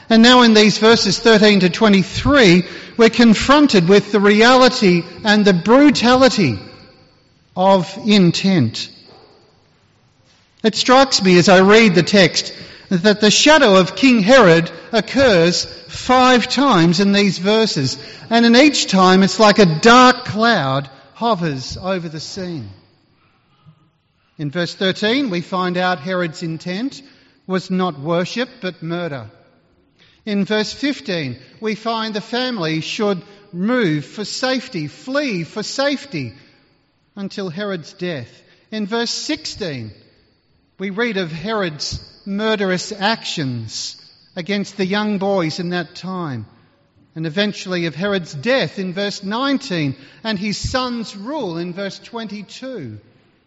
And now in these verses 13 to 23, we're confronted with the reality and the brutality of intent. It strikes me as I read the text that the shadow of King Herod occurs 5 times in these verses, and in each time it's like a dark cloud hovers over the scene. In verse 13 we find out Herod's intent was not worship but murder. In verse 15 we find the family should move for safety, flee for safety until Herod's death. In verse 16 we read of Herod's murderous actions against the young boys in that time, and eventually of Herod's death in verse 19 and his son's rule in verse 22.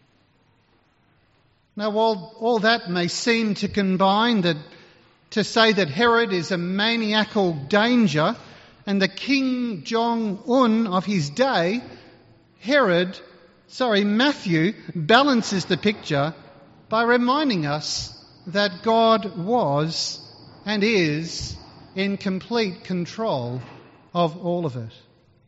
Now, while all that may seem to combine to say that Herod is a maniacal danger and the King Jong-un of his day, Matthew balances the picture by reminding us that God was and is in complete control of all of it.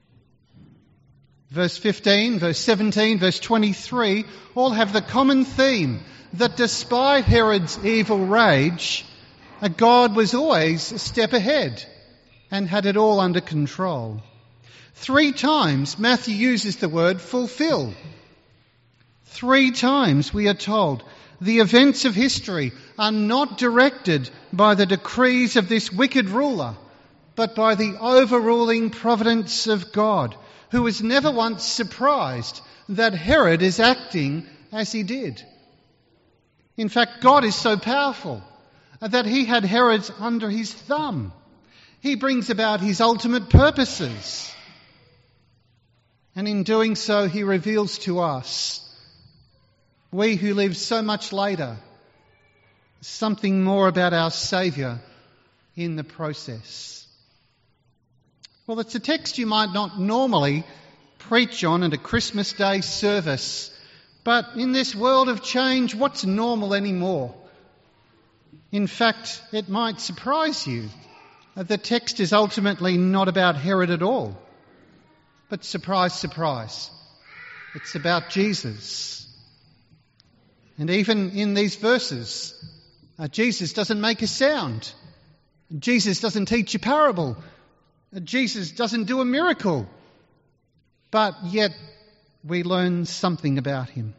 Verse 15, verse 17, verse 23 all have the common theme that despite Herod's evil rage, God was always a step ahead and had it all under control. 3 times Matthew uses the word fulfill. 3 times we are told the events of history are not directed by the decrees of this wicked ruler, but by the overruling providence of God, who was never once surprised that Herod is acting as he did. In fact, God is so powerful that he had Herod under his thumb. He brings about his ultimate purposes. And in doing so, he reveals to us, we who live so much later, something more about our Saviour in the process. Well, it's a text you might not normally preach on at a Christmas Day service, but in this world of change, what's normal anymore? In fact, it might surprise you that the text is ultimately not about Herod at all. But surprise, surprise, it's about Jesus. And even in these verses, Jesus doesn't make a sound. Jesus doesn't teach a parable. Jesus doesn't do a miracle. But yet we learn something about him.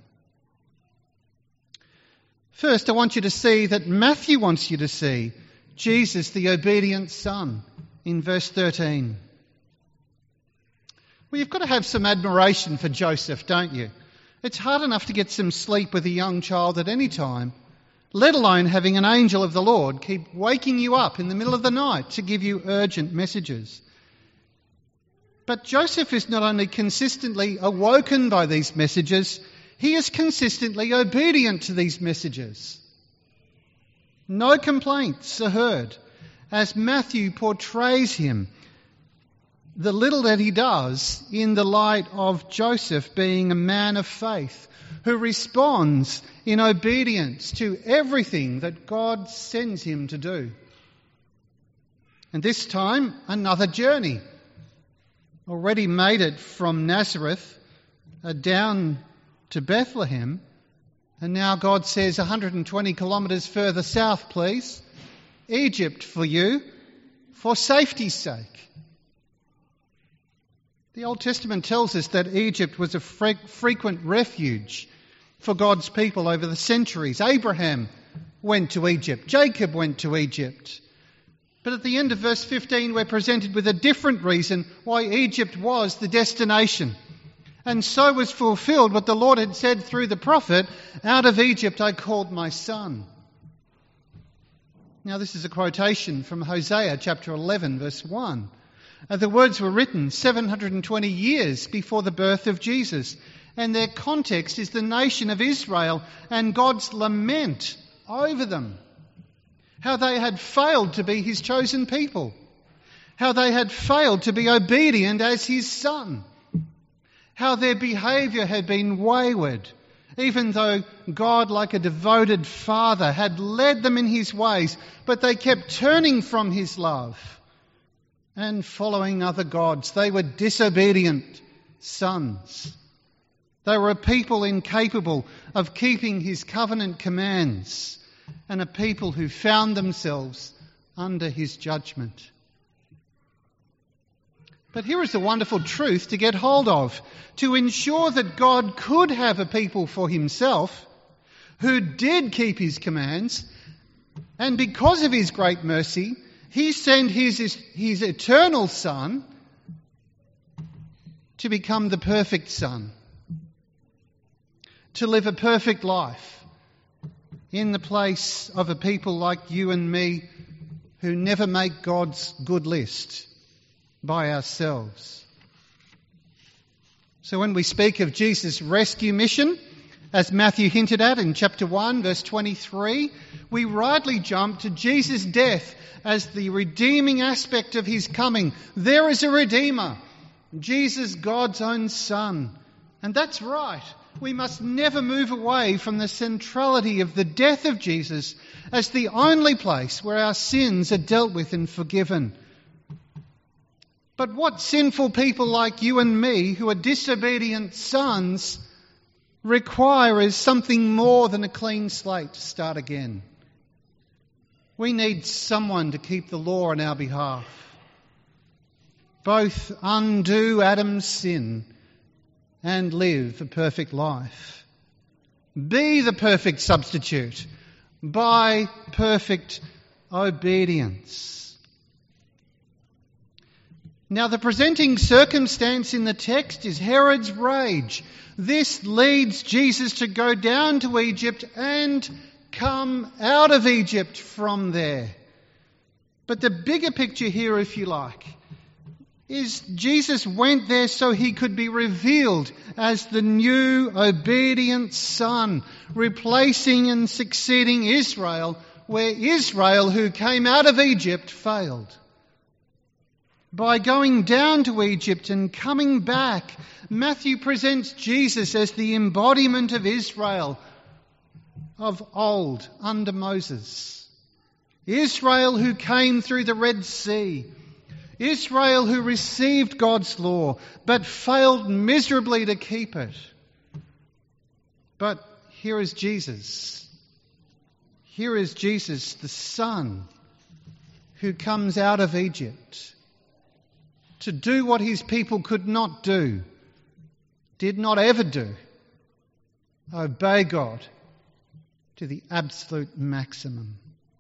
First, I want you to see that Matthew wants you to see Jesus, the obedient Son, in verse 13. Well, you've got to have some admiration for Joseph, don't you? It's hard enough to get some sleep with a young child at any time, let alone having an angel of the Lord keep waking you up in the middle of the night to give you urgent messages. But Joseph is not only consistently awoken by these messages, he is consistently obedient to these messages. No complaints are heard as Matthew portrays him, the little that he does, in the light of Joseph being a man of faith who responds in obedience to everything that God sends him to do. And this time, another journey. Already made it from Nazareth down to Bethlehem, and now God says 120 kilometres further south, please, Egypt for you, for safety's sake. The Old Testament tells us that Egypt was a frequent refuge for God's people over the centuries. Abraham went to Egypt. Jacob went to Egypt. But at the end of verse 15, we're presented with a different reason why Egypt was the destination. And so was fulfilled what the Lord had said through the prophet, "Out of Egypt I called my son." Now this is a quotation from Hosea chapter 11 verse 1. The words were written 720 years before the birth of Jesus, and their context is the nation of Israel and God's lament over them. How they had failed to be his chosen people. How they had failed to be obedient as his son. How their behaviour had been wayward Even though God, like a devoted father, had led them in his ways, but they kept turning from his love and following other gods. They were disobedient sons. They were a people incapable of keeping his covenant commands, and a people who found themselves under his judgment. But here is a wonderful truth to get hold of. To ensure that God could have a people for himself who did keep his commands, and because of his great mercy, he sent his eternal Son to become the perfect Son, to live a perfect life in the place of a people like you and me who never make God's good list by ourselves. So when we speak of Jesus' rescue mission, as Matthew hinted at in chapter 1, verse 23, we rightly jump to Jesus' death as the redeeming aspect of his coming. There is a Redeemer, Jesus, God's own Son. And that's right. We must never move away from the centrality of the death of Jesus as the only place where our sins are dealt with and forgiven. But what sinful people like you and me, who are disobedient sons, require is something more than a clean slate to start again. We need someone to keep the law on our behalf. Both undo Adam's sin and live a perfect life. Be the perfect substitute by perfect obedience. Now, the presenting circumstance in the text is Herod's rage. This leads Jesus to go down to Egypt and come out of Egypt from there. But the bigger picture here, if you like, is Jesus went there so he could be revealed as the new obedient Son, replacing and succeeding Israel, where Israel, who came out of Egypt, failed. By going down to Egypt and coming back, Matthew presents Jesus as the embodiment of Israel of old under Moses. Israel who came through the Red Sea. Israel who received God's law but failed miserably to keep it. But here is Jesus. Here is Jesus, the Son, who comes out of Egypt to do what his people could not do, did not ever do, obey God to the absolute maximum.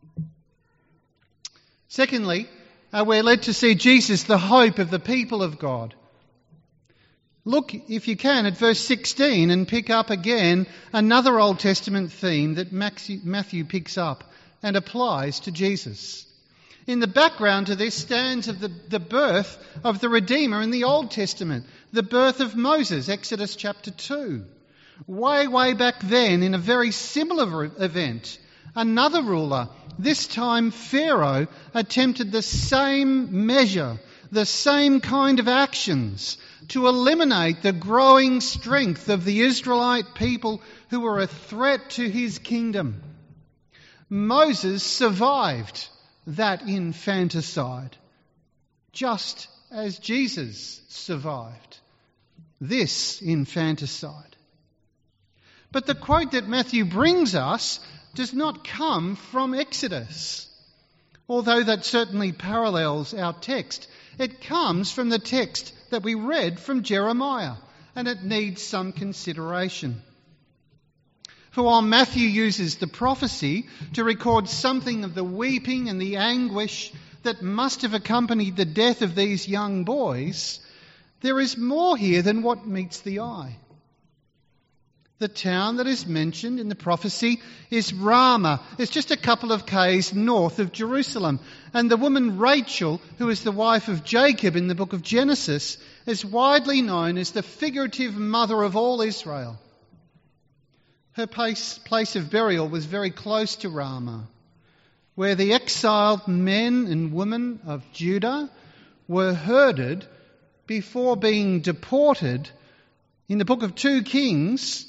Secondly, we're led to see Jesus, the hope of the people of God. Look, if you can, at verse 16 and pick up again another Old Testament theme that Matthew picks up and applies to Jesus. In the background to this stands of the birth of the Redeemer in the Old Testament, the birth of Moses, Exodus chapter 2. Way back then, in a very similar event, another ruler, this time Pharaoh, attempted the same measure, the same kind of actions to eliminate the growing strength of the Israelite people who were a threat to his kingdom. Moses survived that infanticide, just as Jesus survived this infanticide. But the quote that Matthew brings us does not come from Exodus, although that certainly parallels our text. It comes from the text that we read from Jeremiah, and it needs some consideration. For while Matthew uses the prophecy to record something of the weeping and the anguish that must have accompanied the death of these young boys, there is more here than what meets the eye. The town that is mentioned in the prophecy is Ramah. It's just a couple of k's north of Jerusalem. And the woman Rachel, who is the wife of Jacob in the book of Genesis, is widely known as the figurative mother of all Israel. Her place of burial was very close to Ramah, where the exiled men and women of Judah were herded before being deported in the book of 2 Kings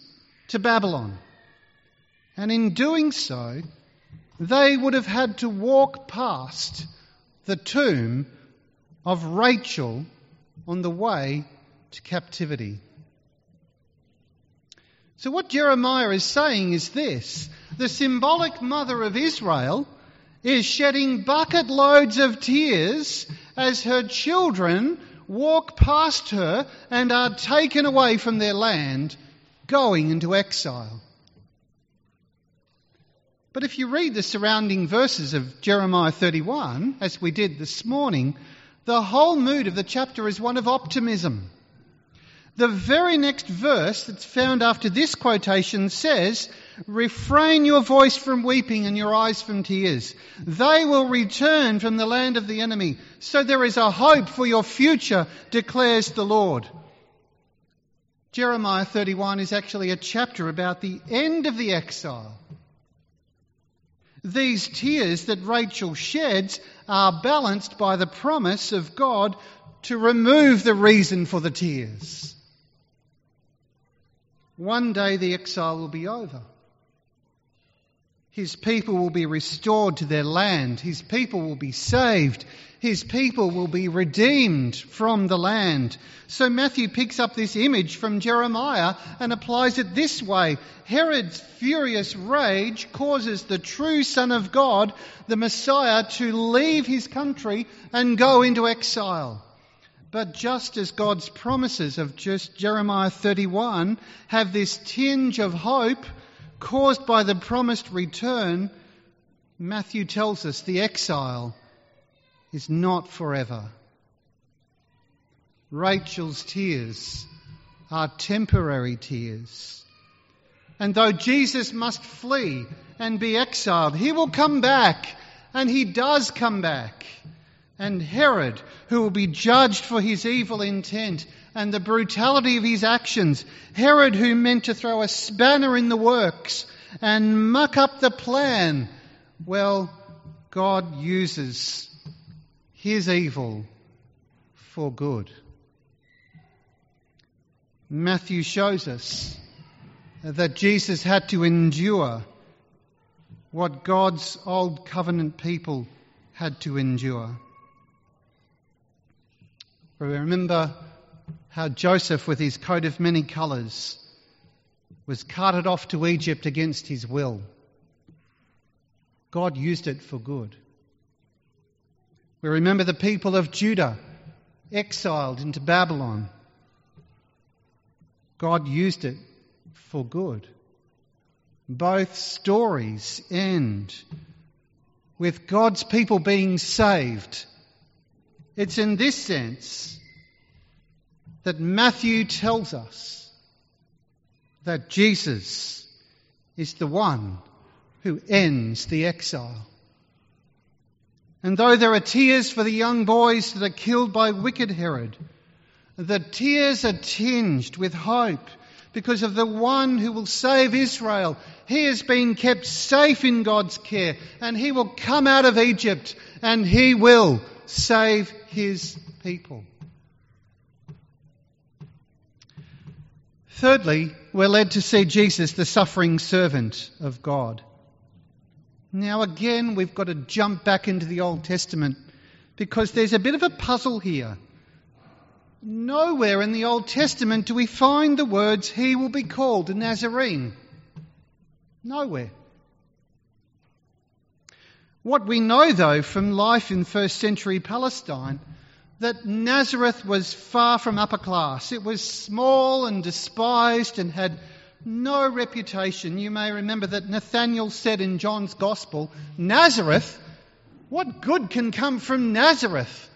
to Babylon. And in doing so, they would have had to walk past the tomb of Rachel on the way to captivity. So what Jeremiah is saying is this: the symbolic mother of Israel is shedding bucket loads of tears as her children walk past her and are taken away from their land, going into exile. But if you read the surrounding verses of Jeremiah 31, as we did this morning, the whole mood of the chapter is one of optimism. The very next verse that's found after this quotation says, "Refrain your voice from weeping and your eyes from tears. They will return from the land of the enemy. So there is a hope for your future, declares the Lord." Jeremiah 31 is actually a chapter about the end of the exile. These tears that Rachel sheds are balanced by the promise of God to remove the reason for the tears. One day the exile will be over. His people will be restored to their land. His people will be saved. His people will be redeemed from the land. So Matthew picks up this image from Jeremiah and applies it this way. Herod's furious rage causes the true Son of God, the Messiah, to leave his country and go into exile. But just as God's promises of just Jeremiah 31 have this tinge of hope caused by the promised return, Matthew tells us the exile is not forever. Rachel's tears are temporary tears. And though Jesus must flee and be exiled, he will come back, and he does come back. And Herod, who will be judged for his evil intent and the brutality of his actions, Herod, who meant to throw a spanner in the works and muck up the plan, well, God uses his evil for good. Matthew shows us that Jesus had to endure what God's old covenant people had to endure. We remember how Joseph, with his coat of many colours, was carted off to Egypt against his will. God used it for good. We remember the people of Judah, exiled into Babylon. God used it for good. Both stories end with God's people being saved. It's in this sense that Matthew tells us that Jesus is the one who ends the exile. And though there are tears for the young boys that are killed by wicked Herod, the tears are tinged with hope because of the one who will save Israel. He has been kept safe in God's care, and he will come out of Egypt and he will save his people. Thirdly, we're led to see Jesus, the suffering servant of God. Now again, we've got to jump back into the Old Testament because there's a bit of a puzzle here. Nowhere in the Old Testament do we find the words, "He will be called a Nazarene." Nowhere. What we know, though, from life in first century Palestine, that Nazareth was far from upper class. It was small and despised and had no reputation. You may remember that Nathanael said in John's Gospel, "Nazareth? What good can come from Nazareth?"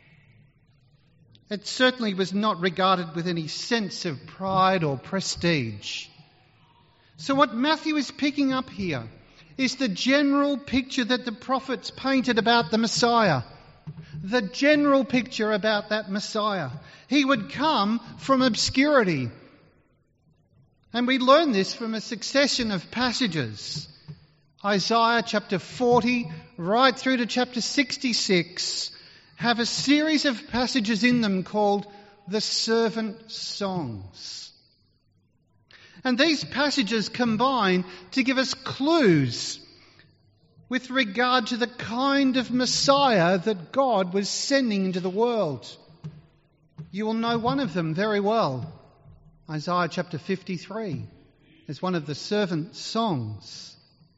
It certainly was not regarded with any sense of pride or prestige. So what Matthew is picking up here is the general picture that the prophets painted about the Messiah. The general picture about that Messiah. He would come from obscurity. And we learn this from a succession of passages. Isaiah chapter 40 right through to chapter 66 have a series of passages in them called the servant songs. And these passages combine to give us clues with regard to the kind of Messiah that God was sending into the world. You will know one of them very well. Isaiah chapter 53 is one of the servant songs.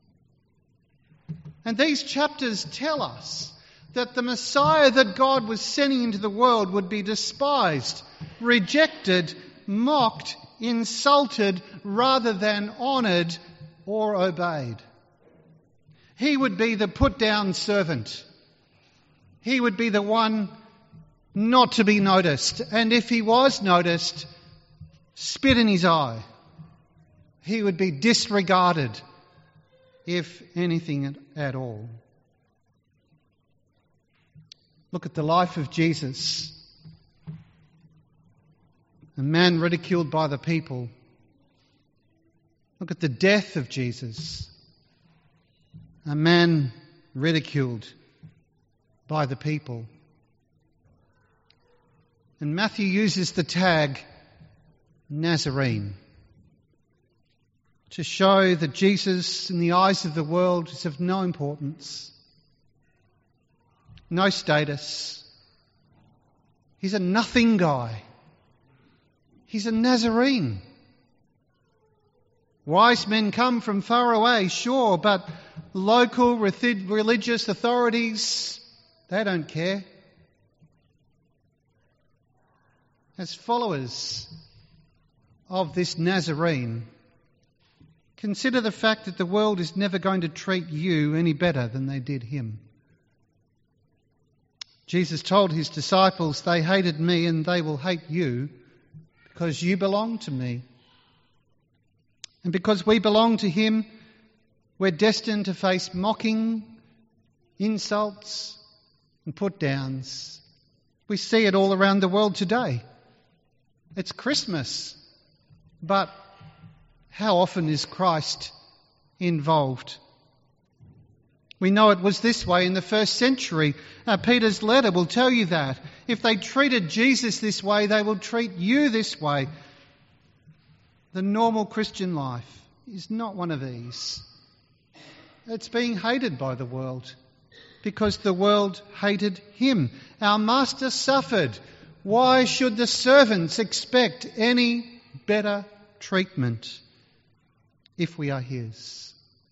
And these chapters tell us that the Messiah that God was sending into the world would be despised, rejected, mocked, insulted, rather than honoured or obeyed. He would be the put-down servant. He would be the one not to be noticed. And if he was noticed, spit in his eye. He would be disregarded, if anything at all. Look at the life of Jesus. A man ridiculed by the people. Look at the death of Jesus. A man ridiculed by the people. And Matthew uses the tag Nazarene to show that Jesus, in the eyes of the world, is of no importance, no status. He's a nothing guy. He's a Nazarene. Wise men come from far away, sure, but local religious authorities, they don't care. As followers of this Nazarene, consider the fact that the world is never going to treat you any better than they did him. Jesus told his disciples, "They hated me and they will hate you because you belong to me." And because we belong to him, we're destined to face mocking, insults and put-downs. We see it all around the world today. It's Christmas, but how often is Christ involved? We know it was this way in the first century. Peter's letter will tell you that. If they treated Jesus this way, they will treat you this way. The normal Christian life is not one of these. It's being hated by the world because the world hated him. Our master suffered. Why should the servants expect any better treatment if we are his?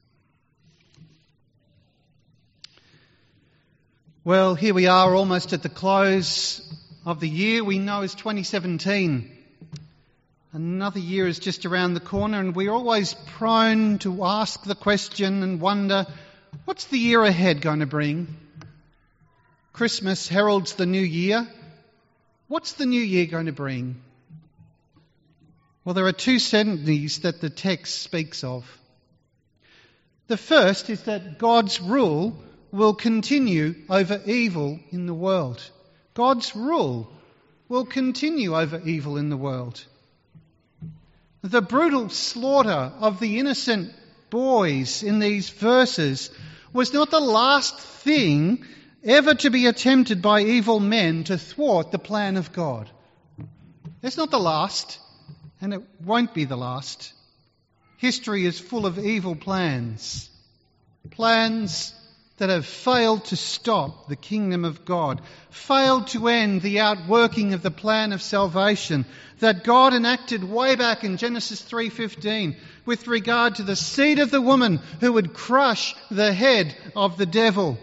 Well, here we are almost at the close of the year we know as 2017. Another year is just around the corner, and we're always prone to ask the question and wonder, what's the year ahead going to bring? Christmas heralds the new year. What's the new year going to bring? Well, there are two certainties that the text speaks of. The first is that God's rule will continue over evil in the world. God's rule will continue over evil in the world. The brutal slaughter of the innocent boys in these verses was not the last thing ever to be attempted by evil men to thwart the plan of God. It's not the last, and it won't be the last. History is full of evil plans. Plans that have failed to stop the kingdom of God, failed to end the outworking of the plan of salvation that God enacted way back in Genesis 3:15 with regard to the seed of the woman who would crush the head of the devil.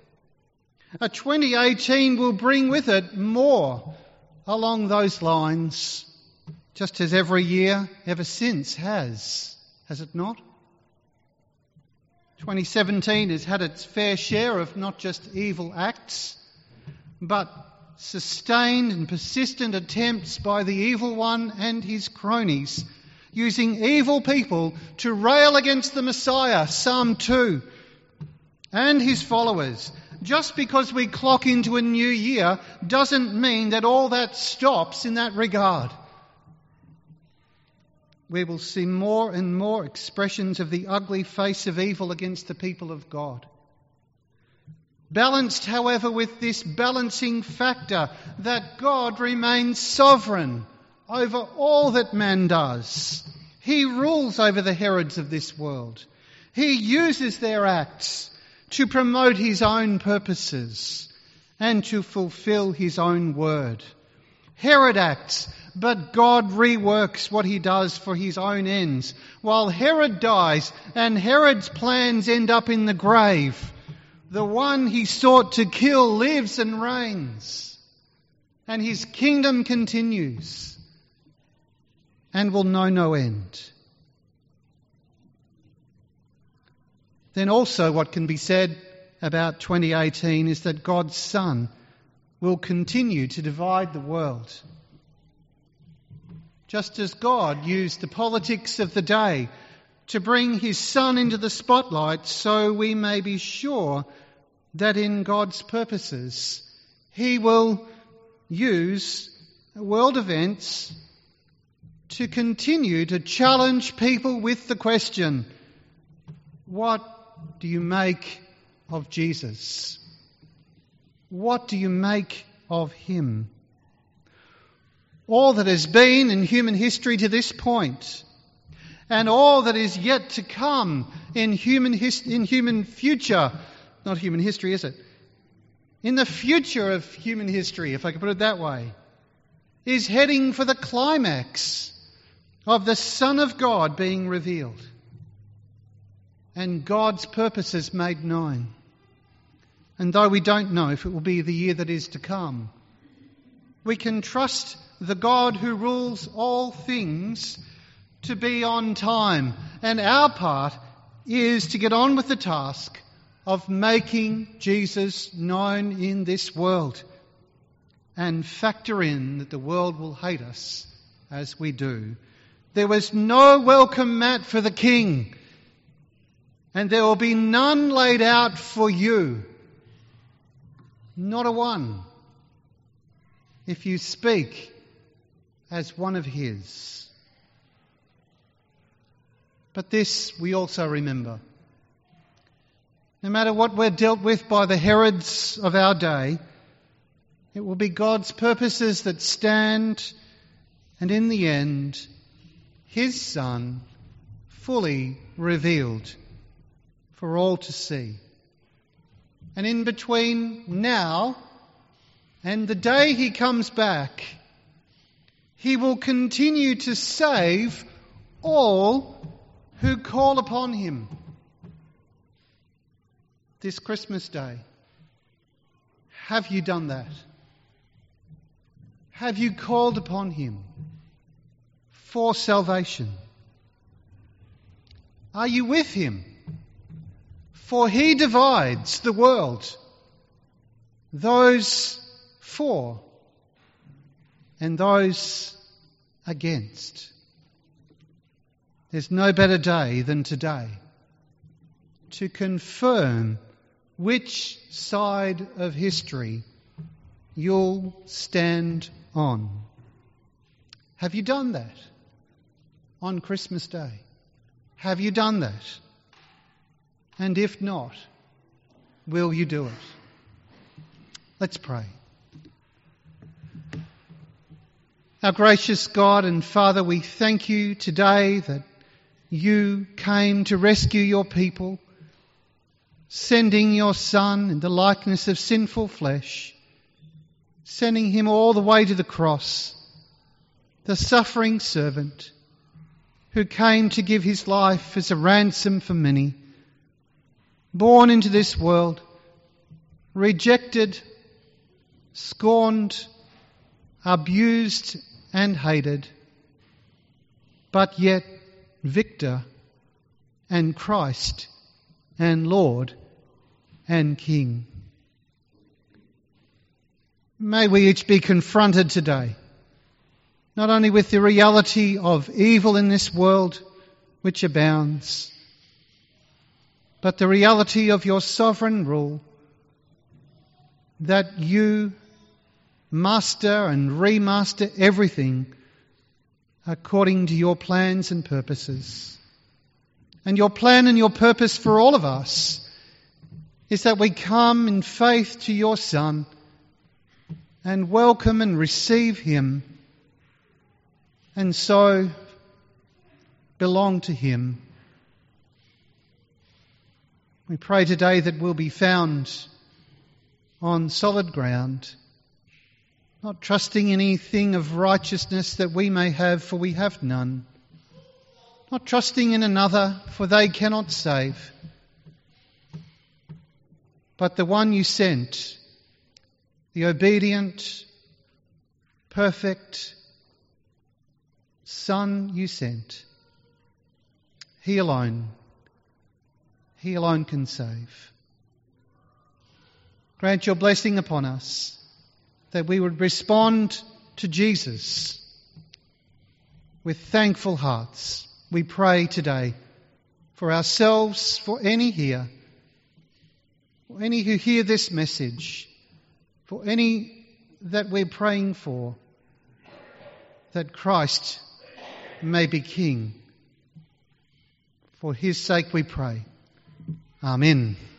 2018 will bring with it more along those lines, just as every year ever since has it not? 2017 has had its fair share of not just evil acts, but sustained and persistent attempts by the evil one and his cronies, using evil people to rail against the Messiah, Psalm 2, and his followers. Just because we clock into a new year doesn't mean that all that stops in that regard. We will see more and more expressions of the ugly face of evil against the people of God. Balanced, however, with this balancing factor that God remains sovereign over all that man does. He rules over the Herods of this world. He uses their acts to promote his own purposes and to fulfill his own word. Herod acts, but God reworks what he does for his own ends. While Herod dies and Herod's plans end up in the grave, the one he sought to kill lives and reigns, and his kingdom continues and will know no end. Then also what can be said about 2018 is that God's Son will continue to divide the world. Just as God used the politics of the day to bring his Son into the spotlight, so we may be sure that in God's purposes he will use world events to continue to challenge people with the question, what do you make of Jesus? What do you make of him? All that has been in human history to this point, and all that is yet to come in human future, not human history, is it? In the future of human history, if I could put it that way, is heading for the climax of the Son of God being revealed and God's purposes made known. And though we don't know if it will be the year that is to come, we can trust the God who rules all things to be on time. And our part is to get on with the task of making Jesus known in this world and factor in that the world will hate us as we do. There was no welcome mat for the King, and there will be none laid out for you. Not a one, if you speak as one of his. But this we also remember. No matter what we're dealt with by the Herods of our day, it will be God's purposes that stand, and in the end, his Son fully revealed for all to see. And in between now and the day he comes back, he will continue to save all who call upon him. This Christmas day, have you done that? Have you called upon him for salvation? Are you with him? For he divides the world, those for and those against. There's no better day than today to confirm which side of history you'll stand on. Have you done that on Christmas Day? Have you done that? And if not, will you do it? Let's pray. Our gracious God and Father, we thank you today that you came to rescue your people, sending your Son in the likeness of sinful flesh, sending him all the way to the cross, the suffering servant who came to give his life as a ransom for many, born into this world, rejected, scorned, abused and hated, but yet victor and Christ and Lord and King. May we each be confronted today, not only with the reality of evil in this world which abounds, but the reality of your sovereign rule, that you master and remaster everything according to your plans and purposes. And your plan and your purpose for all of us is that we come in faith to your Son and welcome and receive him, and so belong to him. We pray today that we'll be found on solid ground, not trusting anything of righteousness that we may have, for we have none. Not trusting in another, for they cannot save. But the one you sent, the obedient, perfect Son you sent, He alone can save. Grant your blessing upon us, that we would respond to Jesus with thankful hearts. We pray today for ourselves, for any here, for any who hear this message, for any that we're praying for, that Christ may be King. For his sake we pray. Amen.